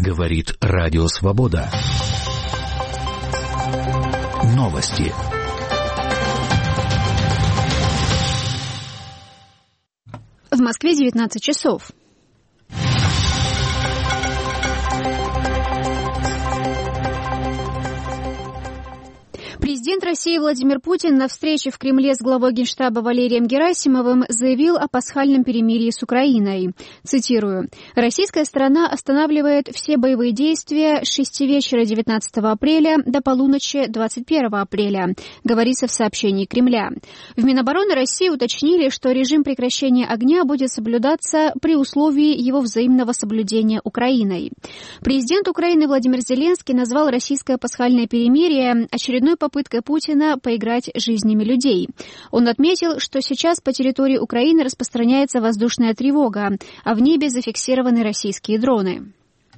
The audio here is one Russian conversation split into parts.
Говорит Радио Свобода. Новости. В Москве 19 часов. Президент России Владимир Путин на встрече в Кремле с главой Генштаба Валерием Герасимовым заявил о пасхальном перемирии с Украиной. Цитирую. «Российская сторона останавливает все боевые действия с 6 вечера 19 апреля до полуночи 21 апреля», говорится в сообщении Кремля. В Минобороны России уточнили, что режим прекращения огня будет соблюдаться при условии его взаимного соблюдения Украиной. Президент Украины Владимир Зеленский назвал российское пасхальное перемирие очередной попыткой Путина поиграть жизнями людей. Он отметил, что сейчас по территории Украины распространяется воздушная тревога, а в небе зафиксированы российские дроны.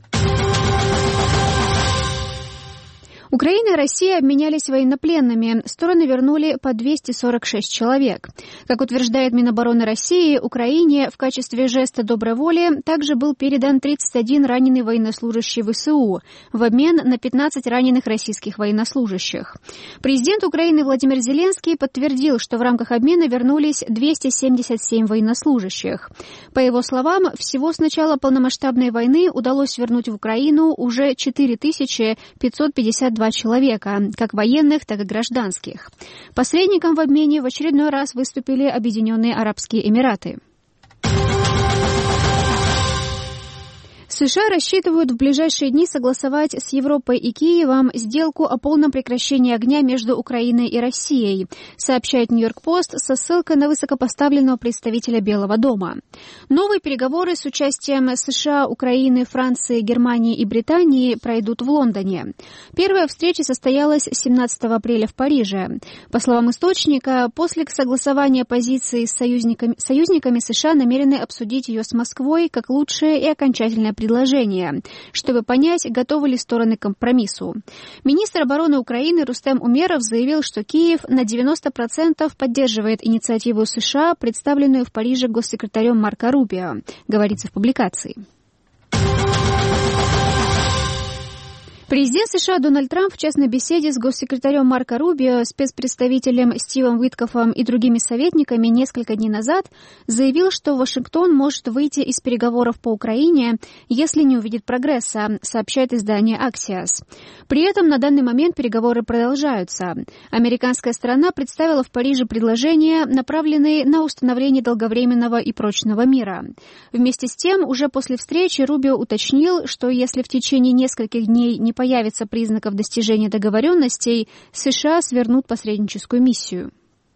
Украина и Россия обменялись военнопленными. Стороны вернули по 246 человек. Как утверждает Минобороны России, Украине в качестве жеста доброй воли также был передан 31 раненый военнослужащий ВСУ в обмен на 15 раненых российских военнослужащих. Президент Украины Владимир Зеленский подтвердил, что в рамках обмена вернулись 277 военнослужащих. По его словам, всего с начала полномасштабной войны удалось вернуть в Украину уже 4552 человека, как военных, так и гражданских. Посредником в обмене в очередной раз выступили Объединенные Арабские Эмираты. США рассчитывают в ближайшие дни согласовать с Европой и Киевом сделку о полном прекращении огня между Украиной и Россией, сообщает Нью-Йорк-Пост со ссылкой на высокопоставленного представителя Белого дома. Новые переговоры с участием США, Украины, Франции, Германии и Британии пройдут в Лондоне. Первая встреча состоялась 17 апреля в Париже. По словам источника, после согласования позиций с союзниками США намерены обсудить ее с Москвой как лучшее и окончательное предложение, чтобы понять, готовы ли стороны к компромиссу. Министр обороны Украины Рустем Умеров заявил, что Киев на 90% поддерживает инициативу США, представленную в Париже госсекретарем Марко Рубио, говорится в публикации. Президент США Дональд Трамп в частной беседе с госсекретарем Марко Рубио, спецпредставителем Стивом Уиткоффом и другими советниками несколько дней назад заявил, что Вашингтон может выйти из переговоров по Украине, если не увидит прогресса, сообщает издание Axios. При этом на данный момент переговоры продолжаются. Американская сторона представила в Париже предложения, направленные на установление долговременного и прочного мира. Вместе с тем, уже после встречи Рубио уточнил, что если в течение нескольких дней не появится признаков достижения договоренностей, США свернут посредническую миссию.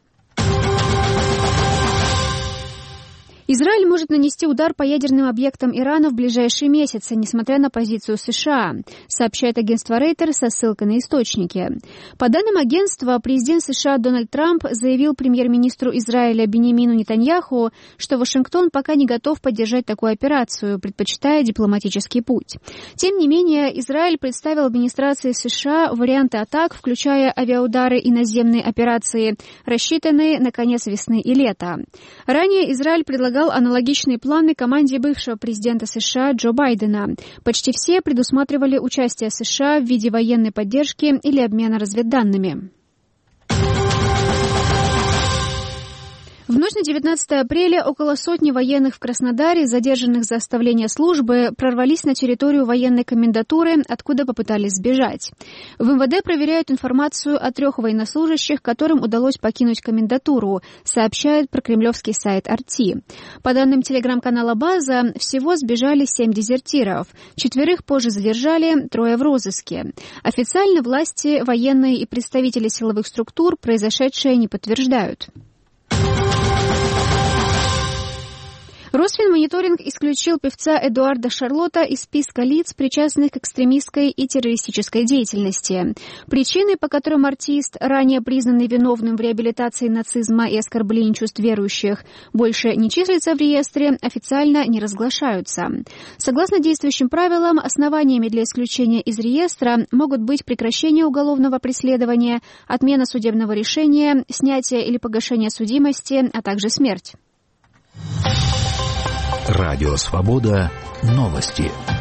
Израиль может нанести удар по ядерным объектам Ирана в ближайшие месяцы, несмотря на позицию США, сообщает агентство Reuters со ссылкой на источники. По данным агентства, президент США Дональд Трамп заявил премьер-министру Израиля Биньямину Нетаньяху, что Вашингтон пока не готов поддержать такую операцию, предпочитая дипломатический путь. Тем не менее, Израиль представил администрации США варианты атак, включая авиаудары и наземные операции, рассчитанные на конец весны и лета. Ранее Израиль предлагал аналогичные планы команде бывшего президента США Джо Байдена. Почти все предусматривали участие США в виде военной поддержки или обмена разведданными. В ночь на 19 апреля около сотни военных в Краснодаре, задержанных за оставление службы, прорвались на территорию военной комендатуры, откуда попытались сбежать. В МВД проверяют информацию о 3 военнослужащих, которым удалось покинуть комендатуру, сообщает прокремлевский сайт RT. По данным телеграм-канала «База», всего сбежали 7 дезертиров. 4 позже задержали, 3 в розыске. Официально власти, военные и представители силовых структур произошедшее не подтверждают. Росфинмониторинг исключил певца Эдуарда Шарлотта из списка лиц, причастных к экстремистской и террористической деятельности. Причины, по которым артист, ранее признанный виновным в реабилитации нацизма и оскорблении чувств верующих, больше не числится в реестре, официально не разглашаются. Согласно действующим правилам, основаниями для исключения из реестра могут быть прекращение уголовного преследования, отмена судебного решения, снятие или погашение судимости, а также смерть. Радио Свобода. Новости.